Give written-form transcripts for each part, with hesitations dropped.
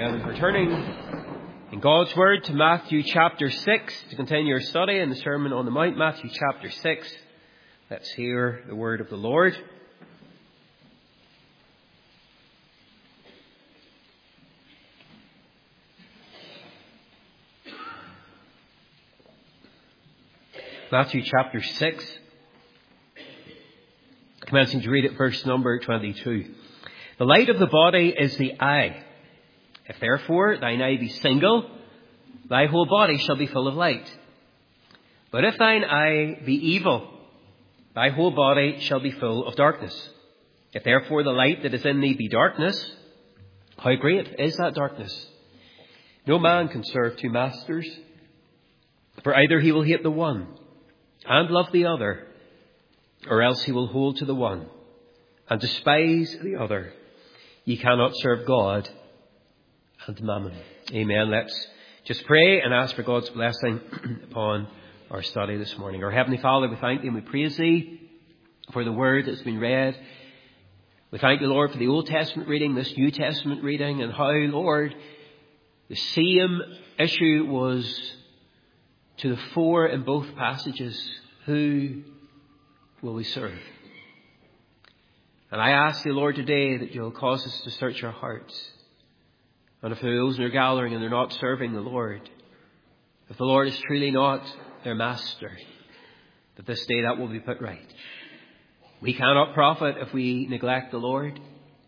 We're turning in God's Word to Matthew chapter 6 to continue our study in the Sermon on the Mount. Matthew chapter 6. Let's hear the word of the Lord. Matthew chapter 6. Commencing to read at verse number 22. The light of the body is the eye. If therefore thine eye be single, thy whole body shall be full of light. But if thine eye be evil, thy whole body shall be full of darkness. If therefore the light that is in thee be darkness, how great is that darkness? No man can serve two masters, for either he will hate the one and love the other, or else he will hold to the one and despise the other. Ye cannot serve God and mammon. Amen. Let's just pray and ask for God's blessing upon our study this morning. Our Heavenly Father, we thank Thee and we praise Thee for the word that's been read. We thank Thee, Lord, for the Old Testament reading, this New Testament reading, and how, Lord, the same issue was to the fore in both passages. Who will we serve? And I ask Thee, Lord, today that You'll cause us to search our hearts. And if those are gathering and they're not serving the Lord, if the Lord is truly not their master, that this day that will be put right. We cannot profit if we neglect the Lord.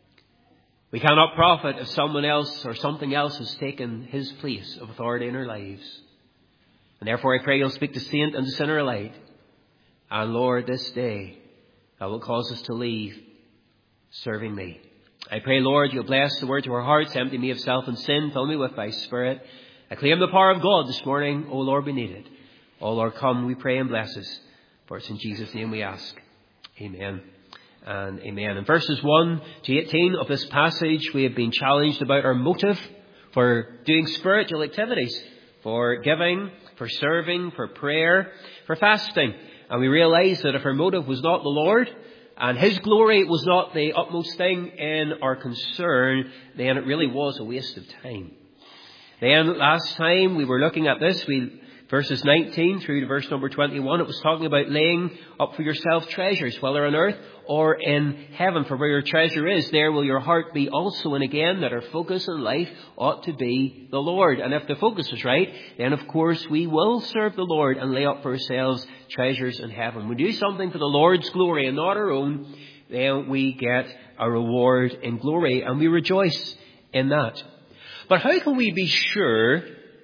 We cannot profit if someone else or something else has taken His place of authority in our lives. And therefore I pray You'll speak to saint and to sinner alike. And Lord, this day that will cause us to leave serving Thee. I pray, Lord, You'll bless the word to our hearts, empty me of self and sin, fill me with Thy Spirit. I claim the power of God this morning. O Lord, we need it. O Lord, come, we pray, and bless us. For it's in Jesus' name we ask. Amen and amen. In verses 1 to 18 of this passage, we have been challenged about our motive for doing spiritual activities, for giving, for serving, for prayer, for fasting. And we realize that if our motive was not the Lord, and His glory was not the utmost thing in our concern, then it really was a waste of time. Then last time we were looking at this, verses 19 through to verse number 21, it was talking about laying up for yourself treasures, whether on earth or in heaven. For where your treasure is, there will your heart be also. And again, that our focus in life ought to be the Lord. And if the focus is right, then of course we will serve the Lord and lay up for ourselves treasures in heaven. We do something for the Lord's glory and not our own, then we get a reward in glory, and we rejoice in that. But how can we be sure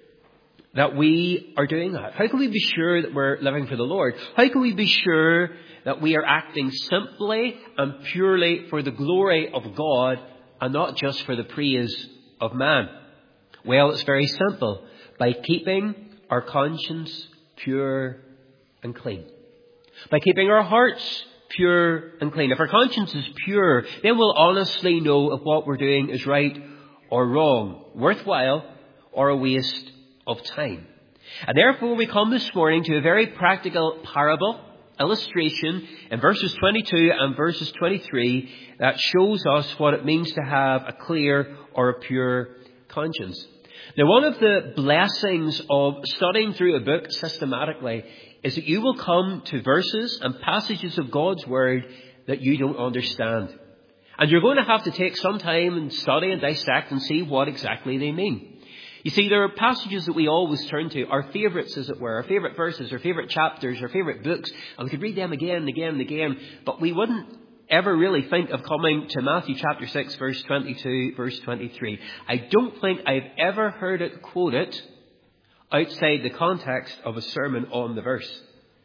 that we are doing that? How can we be sure that we're living for the Lord? How can we be sure that we are acting simply and purely for the glory of God and not just for the praise of man? Well, it's very simple. By keeping our conscience pure and clean. By keeping our hearts pure and clean. If our conscience is pure, then we'll honestly know if what we're doing is right or wrong, worthwhile or a waste of time. And therefore we come this morning to a very practical parable, illustration in verses 22 and verses 23 that shows us what it means to have a clear or a pure conscience. Now, one of the blessings of studying through a book systematically is that you will come to verses and passages of God's Word that you don't understand. And you're going to have to take some time and study and dissect and see what exactly they mean. You see, there are passages that we always turn to, our favourites, as it were, our favourite verses, our favourite chapters, our favourite books, and we could read them again and again and again, but we wouldn't ever really think of coming to Matthew chapter 6, verse 22, verse 23. I don't think I've ever heard it quoted outside the context of a sermon on the verse.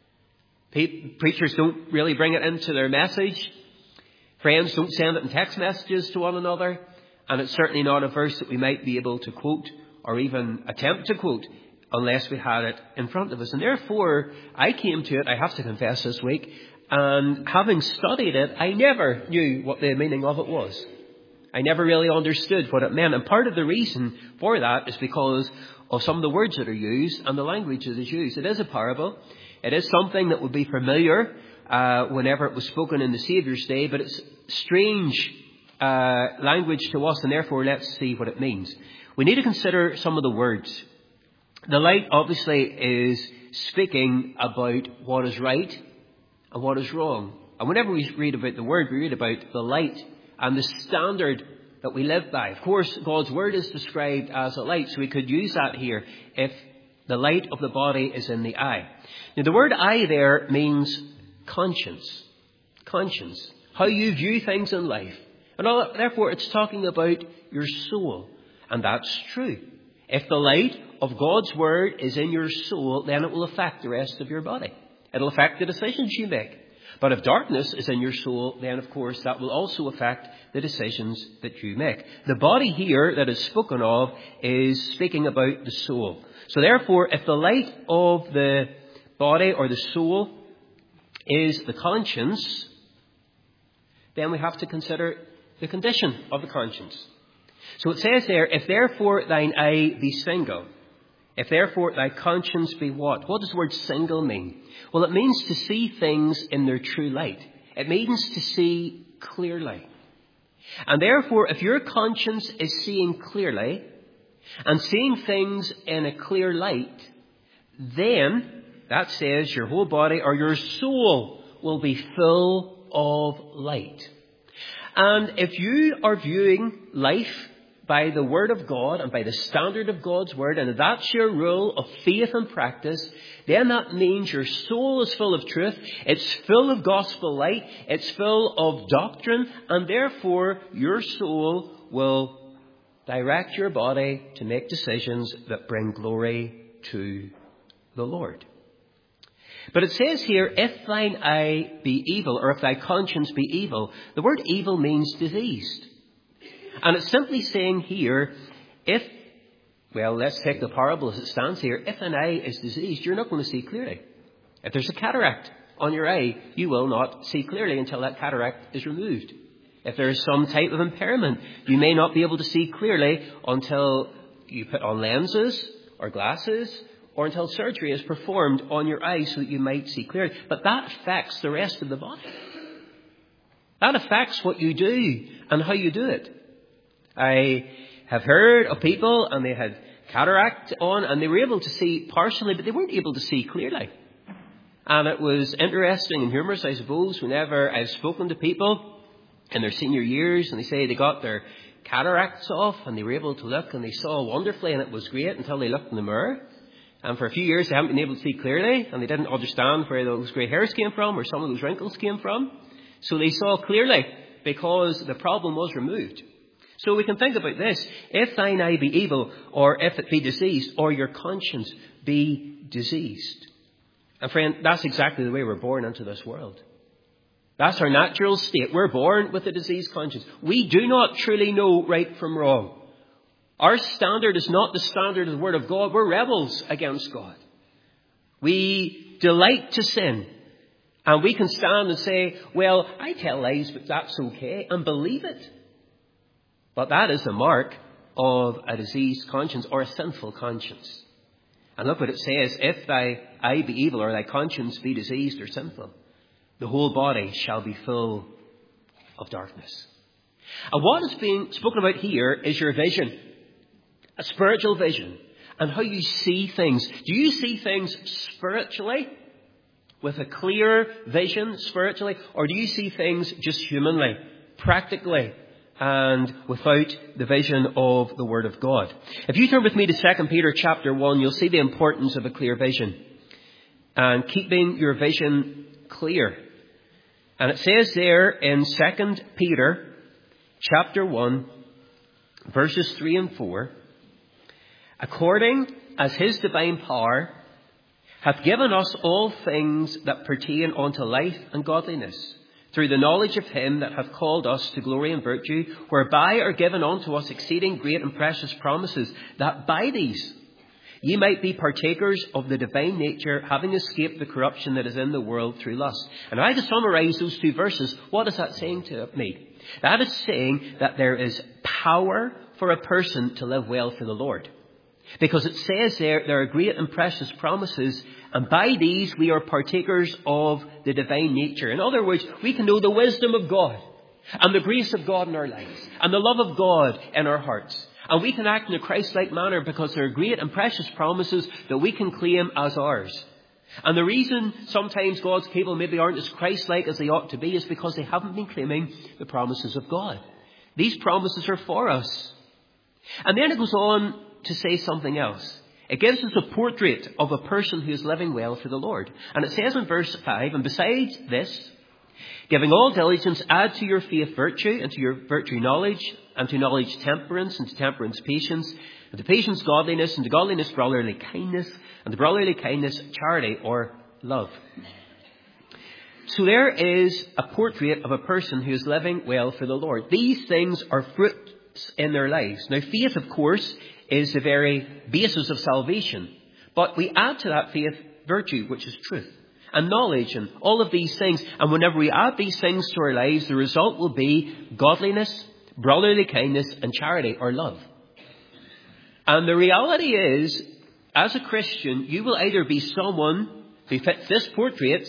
Preachers don't really bring it into their message. Friends don't send it in text messages to one another. And it's certainly not a verse that we might be able to quote or even attempt to quote unless we had it in front of us. And therefore, I came to it, I have to confess this week, and having studied it, I never knew what the meaning of it was. I never really understood what it meant. And part of the reason for that is because of some of the words that are used and the language that is used. It is a parable. It is something that would be familiar whenever it was spoken in the Saviour's day, but it's strange language to us, and therefore let's see what it means. We need to consider some of the words. The light obviously is speaking about what is right and what is wrong. And whenever we read about the word, we read about the light and the standard that we live by. Of course, God's word is described as a light, so we could use that here if the light of the body is in the eye. Now, the word eye there means conscience. Conscience. How you view things in life. And therefore, it's talking about your soul. And that's true. If the light of God's word is in your soul, then it will affect the rest of your body. It'll affect the decisions you make. But if darkness is in your soul, then of course that will also affect the decisions that you make. The body here that is spoken of is speaking about the soul. So therefore, if the light of the body or the soul is the conscience, then we have to consider the condition of the conscience. So it says there, if therefore thine eye be single, if therefore thy conscience be what? What does the word single mean? Well, it means to see things in their true light. It means to see clearly. And therefore, if your conscience is seeing clearly and seeing things in a clear light, then that says your whole body or your soul will be full of light. And if you are viewing life by the Word of God and by the standard of God's Word, and that's your rule of faith and practice, then that means your soul is full of truth, it's full of gospel light, it's full of doctrine, and therefore your soul will direct your body to make decisions that bring glory to the Lord. But it says here, if thine eye be evil, or if thy conscience be evil, the word evil means diseased. And it's simply saying here, let's take the parable as it stands here. If an eye is diseased, you're not going to see clearly. If there's a cataract on your eye, you will not see clearly until that cataract is removed. If there is some type of impairment, you may not be able to see clearly until you put on lenses or glasses, or until surgery is performed on your eyes so that you might see clearly. But that affects the rest of the body. That affects what you do and how you do it. I have heard of people and they had cataract on and they were able to see partially, but they weren't able to see clearly. And it was interesting and humorous, I suppose, whenever I've spoken to people in their senior years and they say they got their cataracts off and they were able to look and they saw wonderfully and it was great until they looked in the mirror. And for a few years they haven't been able to see clearly and they didn't understand where those grey hairs came from or some of those wrinkles came from. So they saw clearly because the problem was removed. So we can think about this. If thine eye be evil, or if it be diseased, or your conscience be diseased. And friend, that's exactly the way we're born into this world. That's our natural state. We're born with a diseased conscience. We do not truly know right from wrong. Our standard is not the standard of the Word of God. We're rebels against God. We delight to sin. And we can stand and say, well, I tell lies, but that's okay, and believe it. But that is the mark of a diseased conscience or a sinful conscience. And look what it says, if thy eye be evil or thy conscience be diseased or sinful, the whole body shall be full of darkness. And what is being spoken about here is your vision, a spiritual vision, and how you see things. Do you see things spiritually, with a clear vision spiritually, or do you see things just humanly, practically, and without the vision of the Word of God? If you turn with me to 2 Peter chapter 1, you'll see the importance of a clear vision and keeping your vision clear. And it says there in 2 Peter chapter 1, verses 3 and 4, according as his divine power hath given us all things that pertain unto life and godliness, through the knowledge of him that hath called us to glory and virtue, whereby are given unto us exceeding great and precious promises, that by these ye might be partakers of the divine nature, having escaped the corruption that is in the world through lust. And if I to summarize those two verses, what is that saying to me? That is saying that there is power for a person to live well for the Lord. Because it says there are great and precious promises, and by these we are partakers of the divine nature. In other words, we can know the wisdom of God. and the grace of God in our lives and the love of God in our hearts. And we can act in a Christ-like manner because there are great and precious promises that we can claim as ours. And the reason sometimes God's people maybe aren't as Christ-like as they ought to be is because they haven't been claiming the promises of God. These promises are for us. And then it goes on to say something else. It gives us a portrait of a person who is living well for the Lord. And it says in verse 5, and besides this, giving all diligence, add to your faith virtue, and to your virtue knowledge, and to knowledge temperance, and to temperance patience, and to patience godliness, and to godliness brotherly kindness, and to brotherly kindness charity or love. So there is a portrait of a person who is living well for the Lord. These things are fruits in their lives. Now faith, of course, is the very basis of salvation. But we add to that faith virtue, which is truth, and knowledge, and all of these things. And whenever we add these things to our lives, the result will be godliness, brotherly kindness, and charity or love. And the reality is, as a Christian, you will either be someone who fits this portrait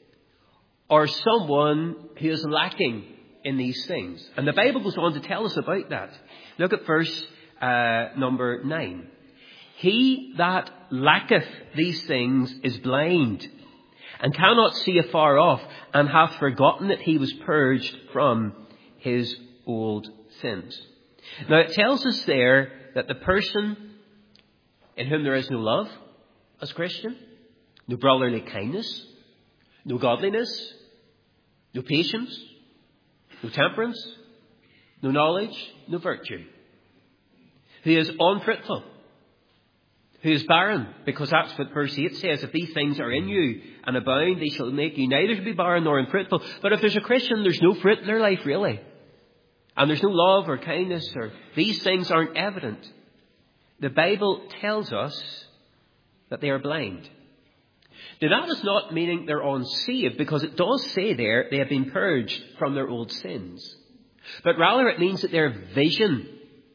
or someone who is lacking in these things. And the Bible goes on to tell us about that. Look at verse number 9. He that lacketh these things is blind, and cannot see afar off, and hath forgotten that he was purged from his old sins. Now it tells us there that the person in whom there is no love as a Christian, no brotherly kindness, no godliness, no patience, no temperance, no knowledge, no virtue, who is unfruitful, who is barren, because that's what verse 8 says. If these things are in you and abound, they shall make you neither to be barren nor unfruitful. But if there's a Christian, there's no fruit in their life, really. And there's no love or kindness, or these things aren't evident. The Bible tells us that they are blind. Now that is not meaning they're unsaved, because it does say there they have been purged from their old sins. But rather it means that their vision,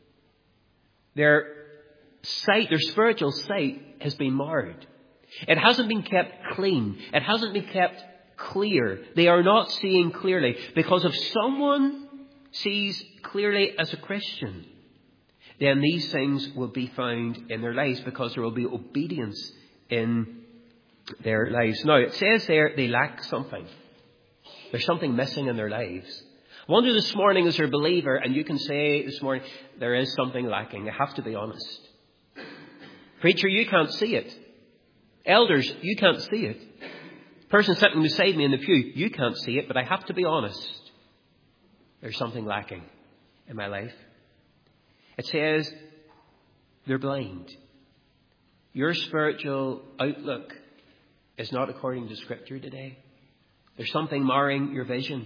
their sight, their spiritual sight has been marred. It hasn't been kept clean. It hasn't been kept clear. They are not seeing clearly. Because if someone sees clearly as a Christian, then these things will be found in their lives, because there will be obedience in their lives. Now, it says there they lack something. There's something missing in their lives. I wonder this morning, as a believer, and you can say this morning, there is something lacking. I have to be honest. Preacher, you can't see it. Elders, you can't see it. Person sitting beside me in the pew, you can't see it, but I have to be honest. There's something lacking in my life. It says they're blind. Your spiritual outlook is not according to Scripture today. There's something marring your vision.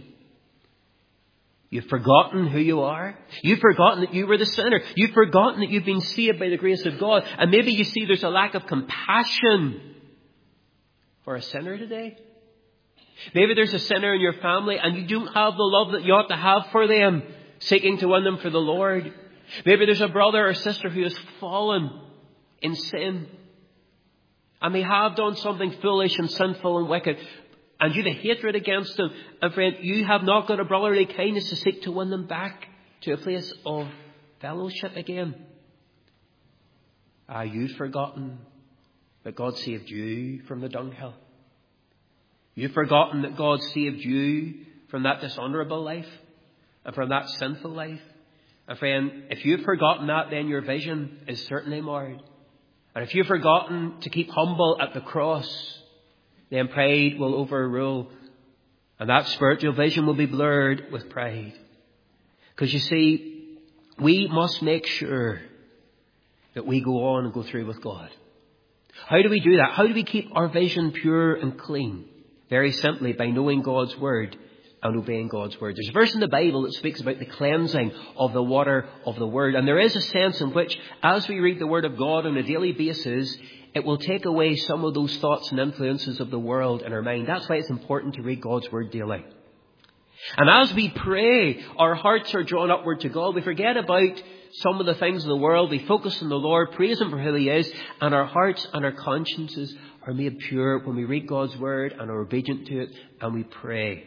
You've forgotten who you are. You've forgotten that you were the sinner. You've forgotten that you've been saved by the grace of God. And maybe you see there's a lack of compassion for a sinner today. Maybe there's a sinner in your family and you don't have the love that you ought to have for them, seeking to win them for the Lord. Maybe there's a brother or sister who has fallen in sin, and they have done something foolish and sinful and wicked, and you've a hatred against them. And friend, you have not got a brotherly kindness to seek to win them back to a place of fellowship again. You've forgotten that God saved you from the dunghill. You've forgotten that God saved you from that dishonourable life and from that sinful life. And friend, if you've forgotten that, then your vision is certainly marred. And if you've forgotten to keep humble at the cross, then pride will overrule. And that spiritual vision will be blurred with pride. Because you see, we must make sure that we go on and go through with God. How do we do that? How do we keep our vision pure and clean? Very simply, by knowing God's Word and obeying God's Word. There's a verse in the Bible that speaks about the cleansing of the water of the Word. And there is a sense in which, as we read the Word of God on a daily basis, it will take away some of those thoughts and influences of the world in our mind. That's why it's important to read God's Word daily. And as we pray, our hearts are drawn upward to God. We forget about some of the things of the world. We focus on the Lord, praise Him for who He is, and our hearts and our consciences are made pure when we read God's Word and are obedient to it and we pray.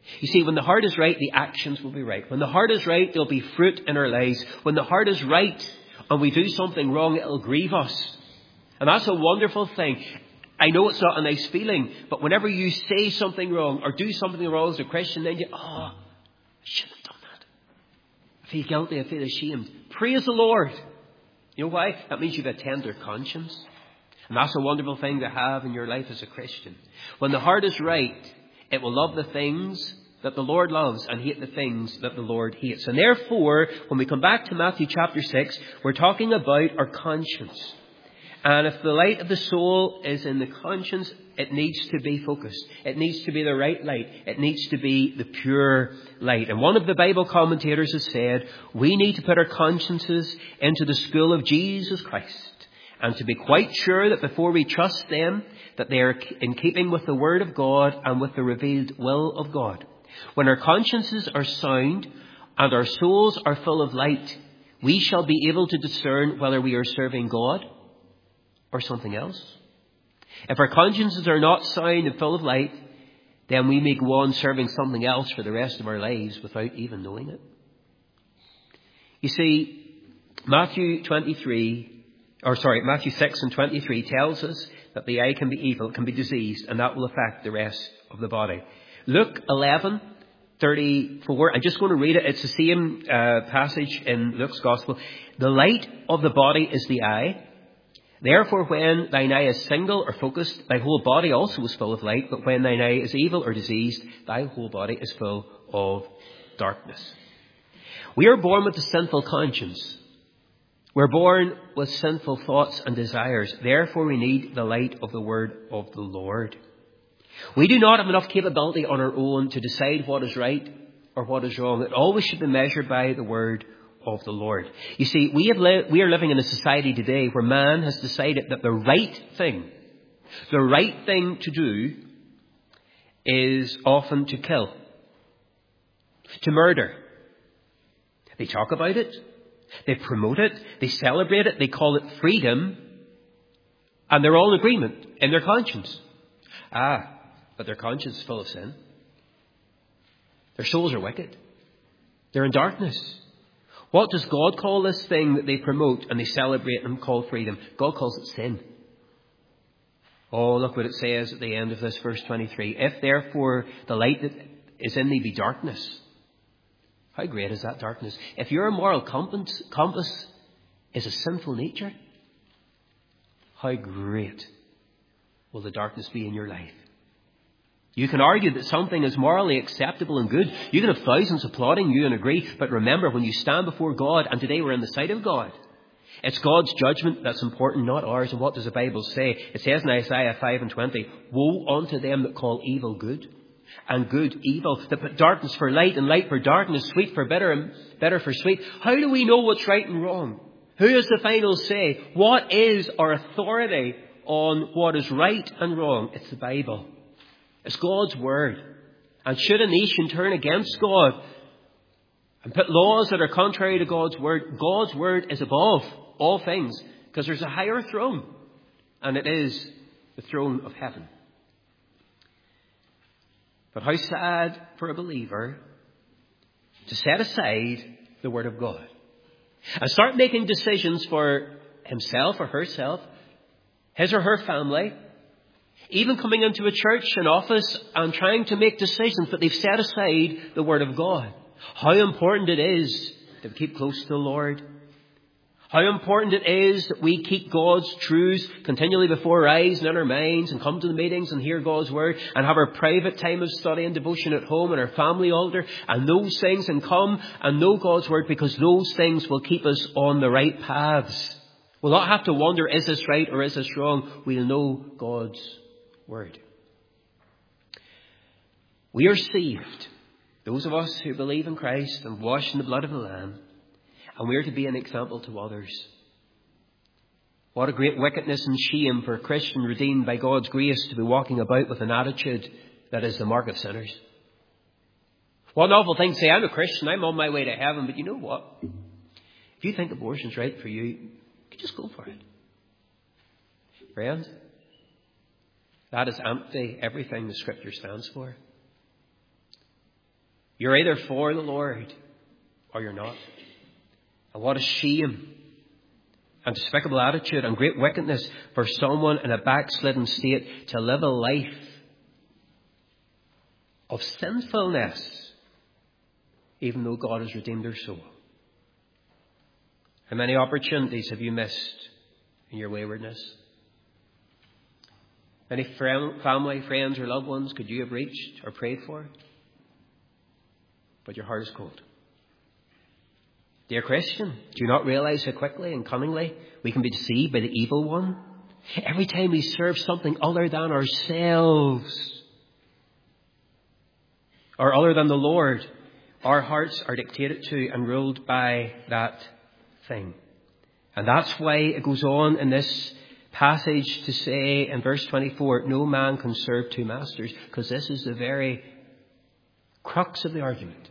You see, when the heart is right, the actions will be right. When the heart is right, there'll be fruit in our lives. When the heart is right and we do something wrong, it'll grieve us. And that's a wonderful thing. I know it's not a nice feeling, but whenever you say something wrong or do something wrong as a Christian, then I shouldn't have done that. I feel guilty, I feel ashamed. Praise the Lord. You know why? That means you've a tender conscience. And that's a wonderful thing to have in your life as a Christian. When the heart is right, it will love the things that the Lord loves and hate the things that the Lord hates. And therefore, when we come back to Matthew chapter 6, we're talking about our conscience. And if the light of the soul is in the conscience, it needs to be focused. It needs to be the right light. It needs to be the pure light. And one of the Bible commentators has said, we need to put our consciences into the school of Jesus Christ. And to be quite sure that before we trust them, that they are in keeping with the Word of God and with the revealed will of God. When our consciences are sound and our souls are full of light, we shall be able to discern whether we are serving God or something else. If our consciences are not sound and full of light, then we may go on serving something else for the rest of our lives without even knowing it. You see, Matthew 6 and 23 tells us that the eye can be evil, can be diseased, and that will affect the rest of the body. Luke 11:34. I'm just going to read it. It's the same passage in Luke's Gospel. The light of the body is the eye. Therefore, when thine eye is single or focused, thy whole body also is full of light. But when thine eye is evil or diseased, thy whole body is full of darkness. We are born with a sinful conscience. We're born with sinful thoughts and desires. Therefore, we need the light of the Word of the Lord. We do not have enough capability on our own to decide what is right or what is wrong. It always should be measured by the Word of the Lord. You see, we are living in a society today where man has decided that the right thing to do is often to kill, to murder. They talk about it. They promote it. They celebrate it. They call it freedom. And they're all in agreement in their conscience. But their conscience is full of sin. Their souls are wicked. They're in darkness. What does God call this thing that they promote and they celebrate and call freedom? God calls it sin. Oh, look what it says at the end of this verse 23. If therefore the light that is in thee be darkness. How great is that darkness? If your moral compass is a sinful nature, how great will the darkness be in your life? You can argue that something is morally acceptable and good. You can have thousands applauding you and agree. But remember, when you stand before God, and today we're in the sight of God, it's God's judgment that's important, not ours. And what does the Bible say? It says in Isaiah 5:20, woe unto them that call evil good, and good evil, that put darkness for light and light for darkness, sweet for bitter and bitter for sweet. How do we know what's right and wrong? Who has the final say? What is our authority on what is right and wrong? It's the Bible. It's God's Word. And should a nation turn against God and put laws that are contrary to God's Word is above all things, because there's a higher throne, and it is the throne of heaven. But how sad for a believer to set aside the Word of God and start making decisions for himself or herself, his or her family, even coming into a church and office and trying to make decisions, but they've set aside the Word of God. How important it is that we keep close to the Lord. How important it is that we keep God's truths continually before our eyes and in our minds, and come to the meetings and hear God's Word and have our private time of study and devotion at home and our family altar and those things, and come and know God's Word, because those things will keep us on the right paths. We'll not have to wonder, is this right or is this wrong? We'll know God's Word. We are saved, those of us who believe in Christ and washed in the blood of the Lamb, and we are to be an example to others. What a great wickedness and shame for a Christian redeemed by God's grace to be walking about with an attitude that is the mark of sinners. What an awful thing to say, I'm a Christian, I'm on my way to heaven, but you know what? If you think abortion's right for you just go for it. Friend, that is empty everything the Scripture stands for. You're either for the Lord or you're not. And what a shame and despicable attitude and great wickedness for someone in a backslidden state to live a life of sinfulness, even though God has redeemed their soul. How many opportunities have you missed in your waywardness? Many family, friends, or loved ones could you have reached or prayed for? But your heart is cold. Dear Christian, do you not realize how quickly and cunningly we can be deceived by the evil one? Every time we serve something other than ourselves or other than the Lord, our hearts are dictated to and ruled by that thing. And that's why it goes on in this passage to say in verse 24, no man can serve two masters, because this is the very crux of the argument.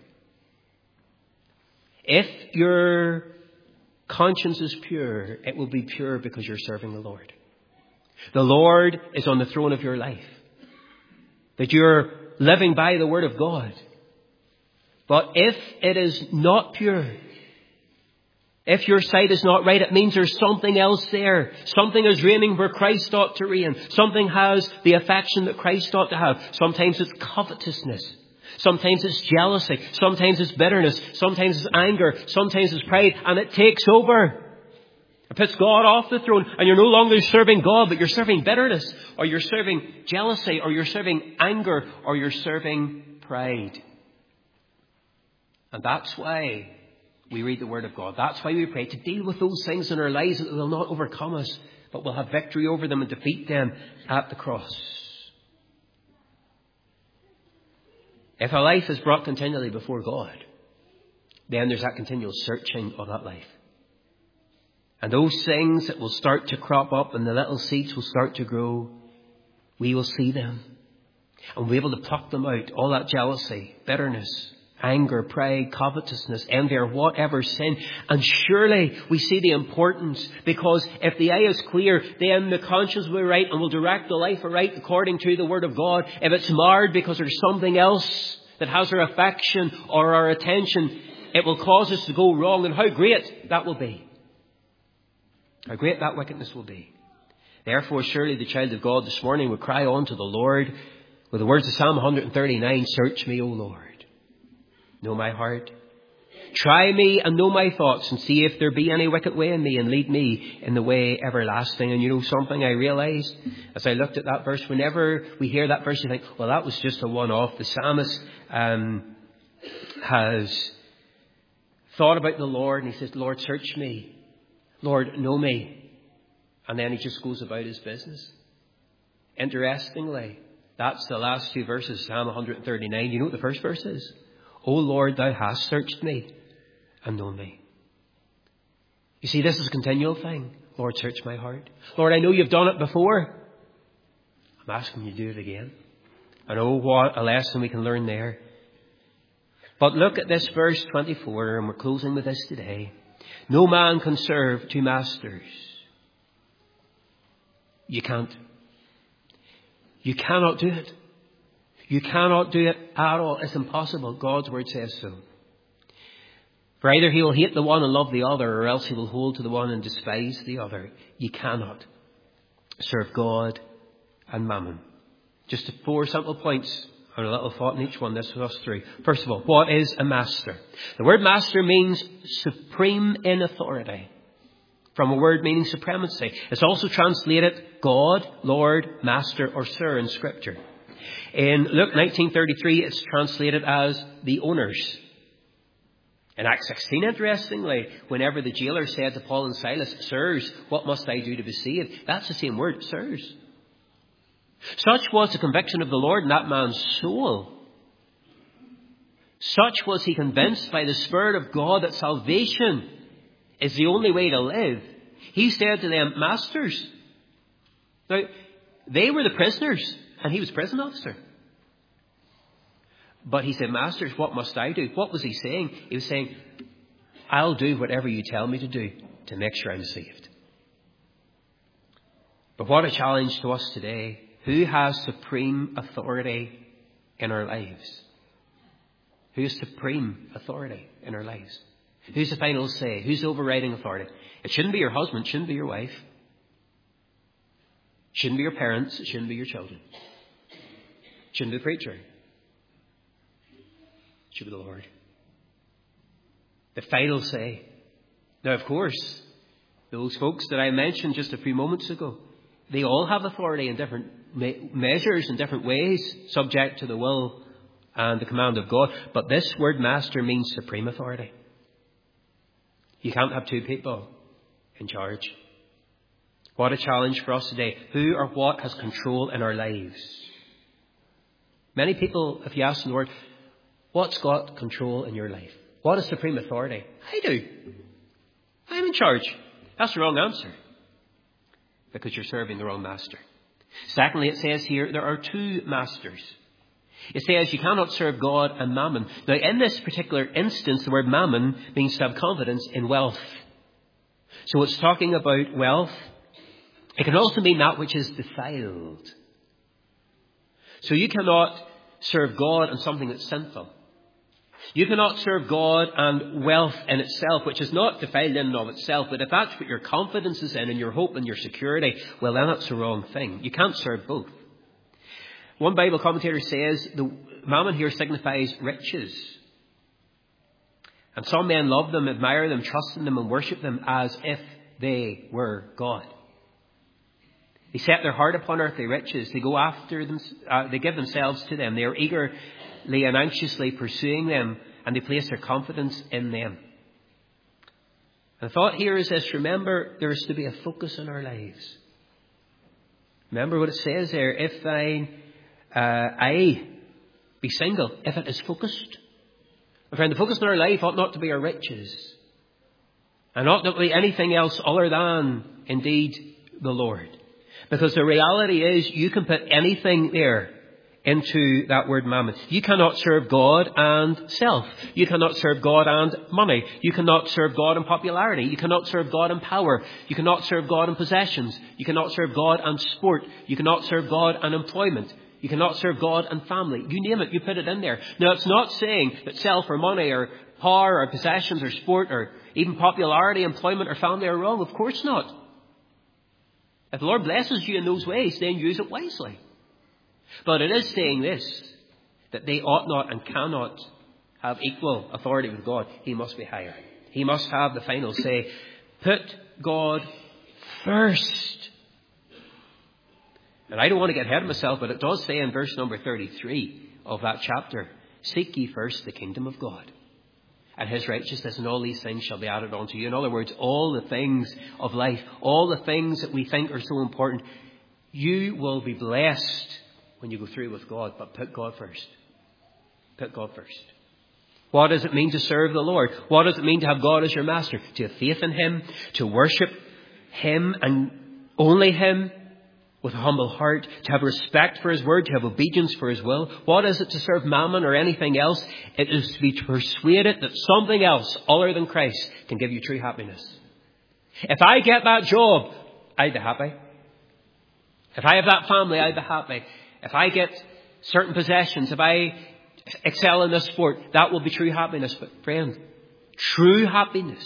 If your conscience is pure, it will be pure because you're serving the Lord. The Lord is on the throne of your life. That you're living by the Word of God. But if it is not pure, if your sight is not right, it means there's something else there. Something is reigning where Christ ought to reign. Something has the affection that Christ ought to have. Sometimes it's covetousness. Sometimes it's jealousy. Sometimes it's bitterness. Sometimes it's anger. Sometimes it's pride. And it takes over. It puts God off the throne. And you're no longer serving God, but you're serving bitterness. Or you're serving jealousy. Or you're serving anger. Or you're serving pride. And that's why we read the Word of God. That's why we pray, to deal with those things in our lives that will not overcome us, but will have victory over them and defeat them at the cross. If a life is brought continually before God, then there's that continual searching of that life. And those things that will start to crop up and the little seeds will start to grow, we will see them. And we'll be able to pluck them out. All that jealousy, bitterness, anger, pride, covetousness, envy, or whatever sin. And surely we see the importance, because if the eye is clear, then the conscience will be right and will direct the life aright according to the Word of God. If it's marred because there's something else that has our affection or our attention, it will cause us to go wrong. And how great that will be. How great that wickedness will be. Therefore, surely the child of God this morning would cry on to the Lord with the words of Psalm 139, search me, O Lord. Know my heart. Try me and know my thoughts, and see if there be any wicked way in me, and lead me in the way everlasting. And you know something I realized as I looked at that verse, whenever we hear that verse, you think, well, that was just a one-off. The psalmist has thought about the Lord, and he says, Lord, search me. Lord, know me. And then he just goes about his business. Interestingly, that's the last two verses, Psalm 139. You know what the first verse is? O Lord, thou hast searched me and known me. You see, this is a continual thing. Lord, search my heart. Lord, I know you've done it before. I'm asking you to do it again. And oh, what a lesson we can learn there. But look at this verse 24, and we're closing with this today. No man can serve two masters. You can't. You cannot do it. You cannot do it at all. It's impossible. God's Word says so. For either he will hate the one and love the other, or else he will hold to the one and despise the other. You cannot serve God and mammon. Just 4 simple points and a little thought in each one. This was us through. First of all, what is a master? The word master means supreme in authority, from a word meaning supremacy. It's also translated God, Lord, Master, or Sir in Scripture. In Luke 19:33, it's translated as the owners. In Acts 16, interestingly, whenever the jailer said to Paul and Silas, Sirs, what must I do to be saved? That's the same word, sirs. Such was the conviction of the Lord in that man's soul. Such was he convinced by the Spirit of God that salvation is the only way to live. He said to them, Masters. Now, they were the prisoners, and he was prison officer. But he said, Masters, what must I do? What was he saying? He was saying, I'll do whatever you tell me to do to make sure I'm saved. But what a challenge to us today. Who has supreme authority in our lives? Who has supreme authority in our lives? Who's the final say? Who's the overriding authority? It shouldn't be your husband. It shouldn't be your wife. It shouldn't be your parents. It shouldn't be your children. It shouldn't be the preacher. It should be the Lord. The final say. Now, of course, those folks that I mentioned just a few moments ago, they all have authority in different measures, in different ways, subject to the will and the command of God. But this word master means supreme authority. You can't have two people in charge. What a challenge for us today. Who or what has control in our lives? Many people, if you ask the Lord, what's got control in your life? What is supreme authority? I do. I'm in charge. That's the wrong answer. Because you're serving the wrong master. Secondly, it says here there are two masters. It says you cannot serve God and mammon. Now, in this particular instance, the word mammon means to have confidence in wealth. So it's talking about wealth. It can also mean that which is defiled. So you cannot serve God and something that's sinful. You cannot serve God and wealth in itself, which is not defiled in and of itself. But if that's what your confidence is in and your hope and your security, well, then that's the wrong thing. You can't serve both. One Bible commentator says the mammon here signifies riches. And some men love them, admire them, trust in them and worship them as if they were God. They set their heart upon earthly riches. They go after them. They give themselves to them. They are eagerly and anxiously pursuing them, and they place their confidence in them. And the thought here is this. Remember, there is to be a focus in our lives. Remember what it says there. If thine eye be single, if it is focused. My friend, the focus in our life ought not to be our riches. And ought not to be anything else other than, indeed, the Lord. Because the reality is you can put anything there into that word mammon. You cannot serve God and self. You cannot serve God and money. You cannot serve God in popularity. You cannot serve God in power. You cannot serve God in possessions. You cannot serve God and sport. You cannot serve God and employment. You cannot serve God and family. You name it, you put it in there. Now, it's not saying that self or money or power or possessions or sport or even popularity, employment or family are wrong. Of course not. If the Lord blesses you in those ways, then use it wisely. But it is saying this, that they ought not and cannot have equal authority with God. He must be higher. He must have the final say. Put God first. And I don't want to get ahead of myself, but it does say in verse number 33 of that chapter, seek ye first the kingdom of God and his righteousness, and all these things shall be added unto you. In other words, all the things of life, all the things that we think are so important, you will be blessed when you go through with God. But put God first. Put God first. What does it mean to serve the Lord? What does it mean to have God as your master? To have faith in him, to worship him and only him, with a humble heart, to have respect for his word, to have obedience for his will. What is it to serve mammon or anything else? It is to be persuaded that something else other than Christ can give you true happiness. If I get that job, I'd be happy. If I have that family, I'd be happy. If I get certain possessions, if I excel in this sport, that will be true happiness. But friend, true happiness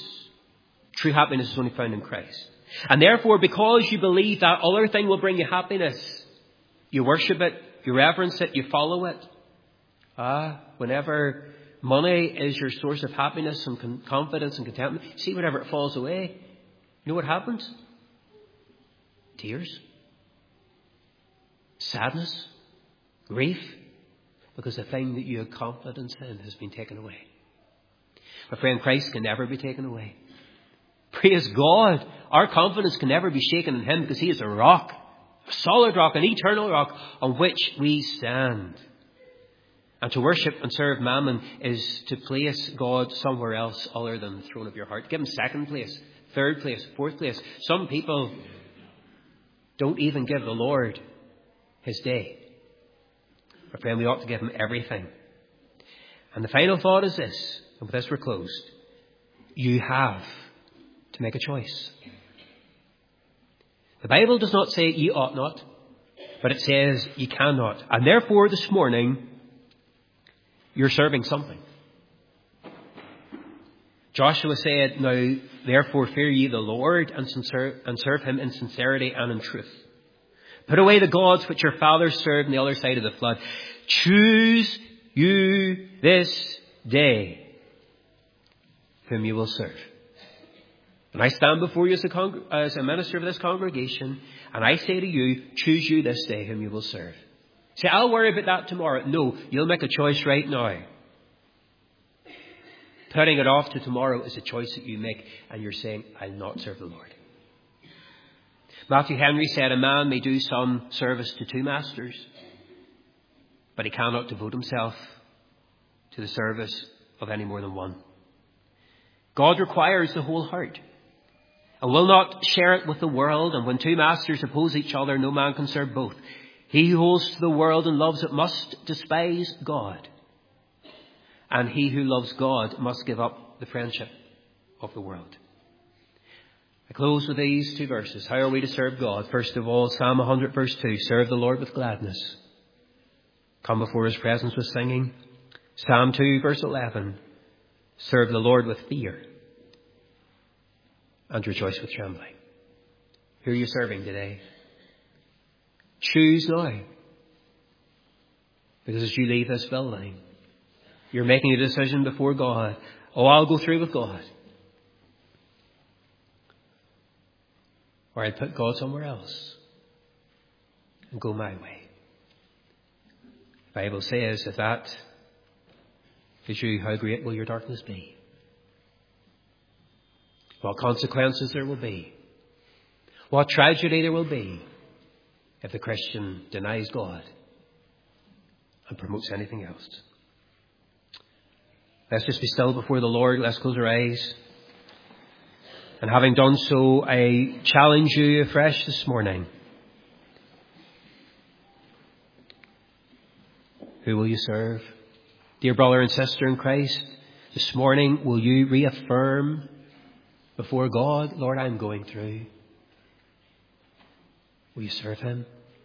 is only found in Christ. And therefore, because you believe that other thing will bring you happiness, you worship it, you reverence it, you follow it. Whenever money is your source of happiness and confidence and contentment, see, whenever it falls away, you know what happens? Tears. Sadness. Grief. Because the thing that you had confidence in has been taken away. My friend, Christ can never be taken away. Praise God. Our confidence can never be shaken in him because he is a rock, a solid rock, an eternal rock on which we stand. And to worship and serve mammon is to place God somewhere else other than the throne of your heart. Give him second place, third place, fourth place. Some people don't even give the Lord his day. My friend, we ought to give him everything. And the final thought is this, and with this we're closed. You have to make a choice. The Bible does not say you ought not, but it says you cannot. And therefore this morning, you're serving something. Joshua said, "Now therefore fear ye the Lord, and serve him in sincerity and in truth. Put away the gods which your fathers served on the other side of the flood. Choose you this day whom you will serve." And I stand before you as a minister of this congregation, and I say to you, choose you this day whom you will serve. Say, "I'll worry about that tomorrow." No, you'll make a choice right now. Putting it off to tomorrow is a choice that you make, and you're saying, "I'll not serve the Lord." Matthew Henry said, "A man may do some service to two masters, but he cannot devote himself to the service of any more than one." God requires the whole heart, and will not share it with the world. And when two masters oppose each other, no man can serve both. He who holds to the world and loves it must despise God. And he who loves God must give up the friendship of the world. I close with these two verses. How are we to serve God? First of all, Psalm 100 verse 2. Serve the Lord with gladness. Come before his presence with singing. Psalm 2 verse 11. Serve the Lord with fear. And rejoice with trembling. Who are you serving today? Choose now. Because as you leave this building, you're making a decision before God. Oh, I'll go through with God. Or I'll put God somewhere else and go my way. The Bible says, if that is you, how great will your darkness be? What consequences there will be. What tragedy there will be if the Christian denies God and promotes anything else. Let's just be still before the Lord. Let's close our eyes. And having done so, I challenge you afresh this morning. Who will you serve? Dear brother and sister in Christ, this morning will you reaffirm before God, "Lord, I'm going through." Will you serve him?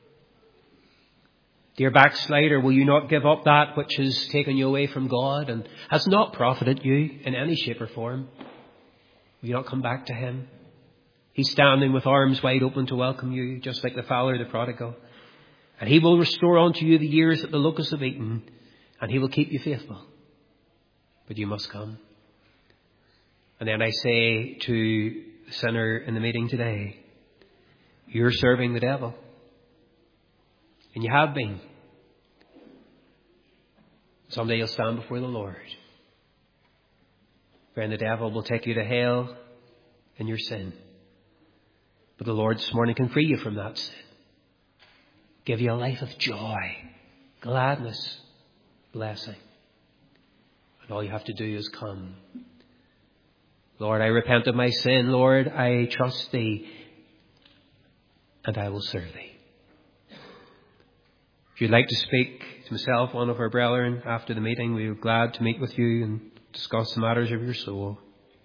Dear backslider, will you not give up that which has taken you away from God and has not profited you in any shape or form? Will you not come back to him? He's standing with arms wide open to welcome you, just like the father, the prodigal. And he will restore unto you the years that the locusts have eaten, and he will keep you faithful. But you must come. And then I say to the sinner in the meeting today, you're serving the devil. And you have been. Someday you'll stand before the Lord. Friend, the devil will take you to hell in your sin. But the Lord this morning can free you from that sin. Give you a life of joy, gladness, blessing. And all you have to do is come. Lord, I repent of my sin. Lord, I trust thee. And I will serve thee. If you'd like to speak to myself, one of our brethren, after the meeting, we are glad to meet with you and discuss the matters of your soul.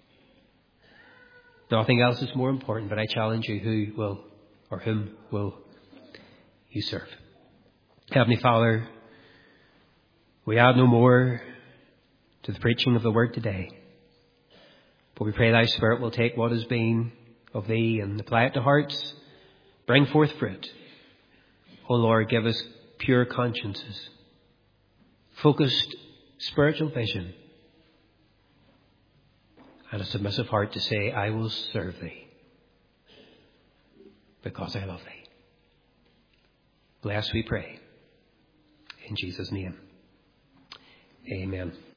Nothing else is more important, but I challenge you, who will or whom will you serve? Heavenly Father, we add no more to the preaching of the word today. But we pray thy Spirit will take what has been of thee and apply it to hearts. Bring forth fruit. O Lord, give us pure consciences, focused spiritual vision, and a submissive heart to say, I will serve thee because I love thee. Bless, we pray. In Jesus' name. Amen.